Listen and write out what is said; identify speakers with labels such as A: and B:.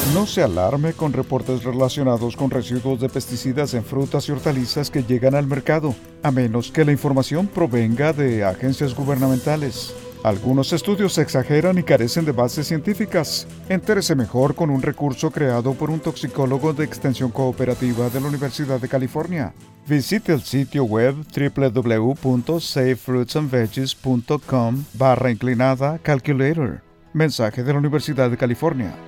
A: No se alarme con reportes relacionados con residuos de pesticidas en frutas y hortalizas que llegan al mercado, a menos que la información provenga de agencias gubernamentales. Algunos estudios exageran y carecen de bases científicas. Entérese mejor con un recurso creado por un toxicólogo de Extensión Cooperativa de la Universidad de California. Visite el sitio web www.safefruitsandveggies.com/calculator. Mensaje de la Universidad de California.